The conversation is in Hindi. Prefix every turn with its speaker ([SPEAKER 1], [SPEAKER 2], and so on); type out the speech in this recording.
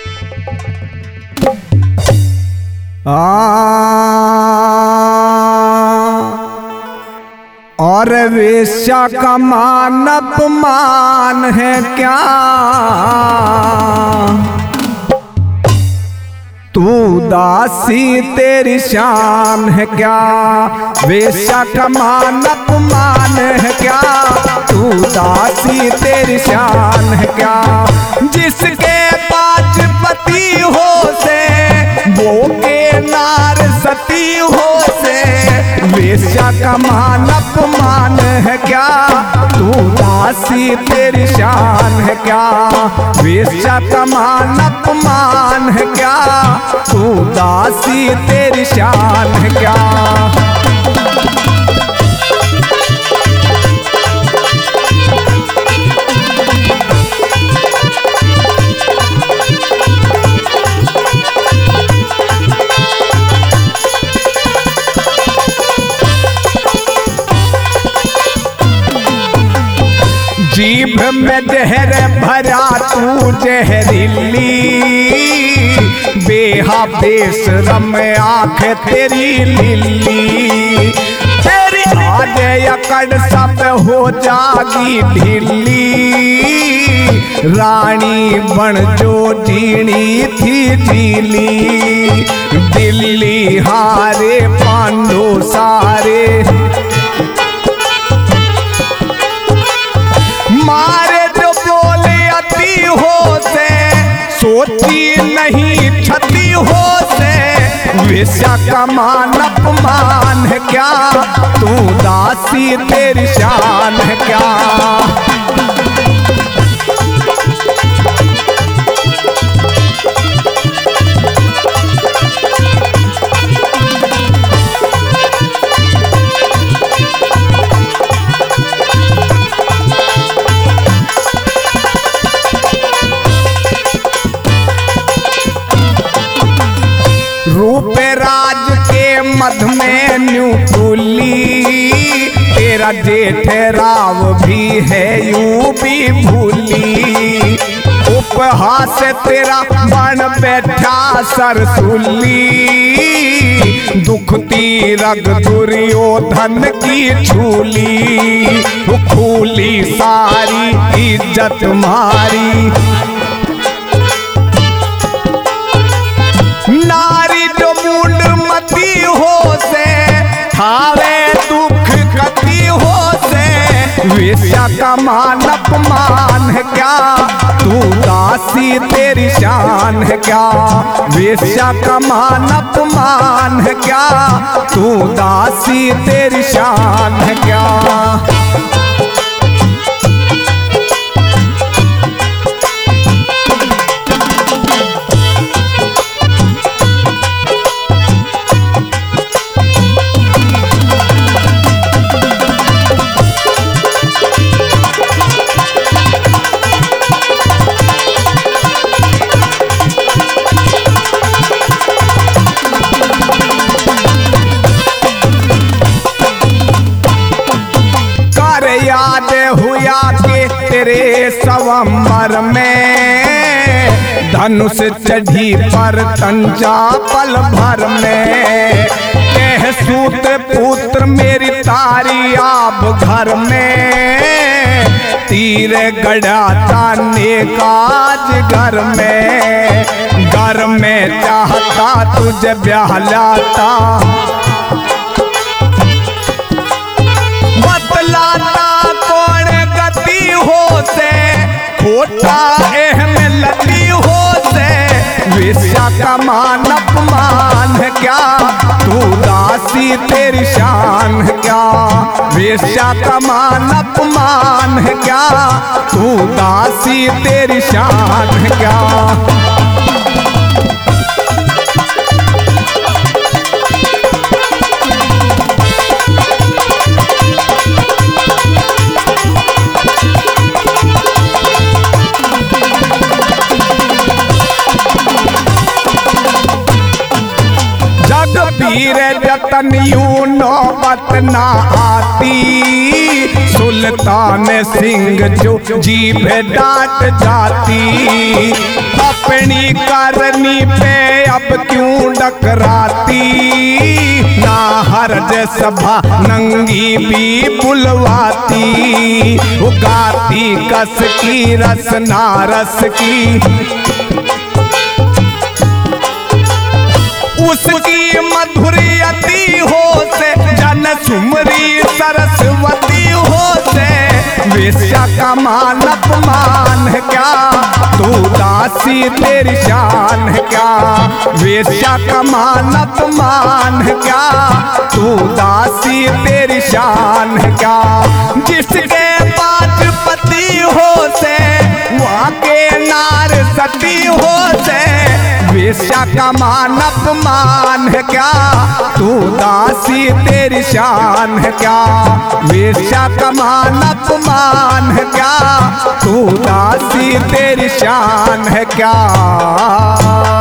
[SPEAKER 1] और वेश्या का मान अपमान है क्या, तू दासी तेरी शान है क्या। वेश्या का मान अपमान है क्या, तू दासी तेरी शान है क्या। जिसके पांच पति हो से वो के नार सती हो से, वेश्या का मान अपमान है क्या, तू दासी तेरी शान है क्या। वेश्या का मान अपमान है क्या, तू दासी तेरी शान है क्या। जीभ में जहर भरा तू जहरीली, बेहा बेशरम आँख तेरी लिल्ली। तेरी आज अकड़ सब हो जागी ढीली, रानी बन जो जीनी थी जीली। दिल्ली हारे पांडो सारे, मारे जो बोले अति हो से, सोची नहीं क्षति हो से। वेश्या का मान अपमान है क्या, तू दासी तेरी शान है क्या। रूप राज के मध में न्यू तुली, तेरा जेठ राव भी है यूं भी भूली। उपहास तेरा बन बैठा सरसुली, दुखती रग दुर्योधन की छूली। खूली सारी इज्जत मारी, नारी जो मुंड मती हो से, थावे दुख कति हो से। वेश्या का मान अपमान है क्या, तू दासी तेरी शान है क्या। वेश्या का मान अपमान है क्या, तू दासी तेरी शान है क्या। याद हुआ के तेरे स्वयंवर में, धनुष चढ़ी पर तंजा पल भर में। कह सूत पुत्र मेरी तारी आप घर में, तीर गड़ा ताने काज घर में चाहता तुझे ब्याह लाता। बतलाता कौन गति हो से, खोटा एहम लती हो से। वेश्या का मान अपमान है क्या, तू दासी तेरी शान है क्या। वेश्या का मान अपमान है क्या, तू दासी तेरी शान है क्या। वीर जतन यूं नौबत ना आती, सुल्तान सिंह जो जीभ डांट जाती। अपनी करनी पे अब क्यों डकराती, ना हर्ज सभा नंगी भी बुलवाती, गाती कस की रस नारस की, उसकी मधुरी अति हो से जन सुमरी सरस्वती हो से, वेश्या का मान अपमान है क्या, तू दासी तेरी शान है क्या, वेश्या का मान अपमान है क्या, तू दासी तेरी शान है क्या, जिसके पांच पति हो से वहाँ के नार सती हो से, वेश्या का मान अपमान है क्या, तू दासी तेरी शान है क्या, वेश्या का मान अपमान है क्या, तू दासी तेरी शान है क्या।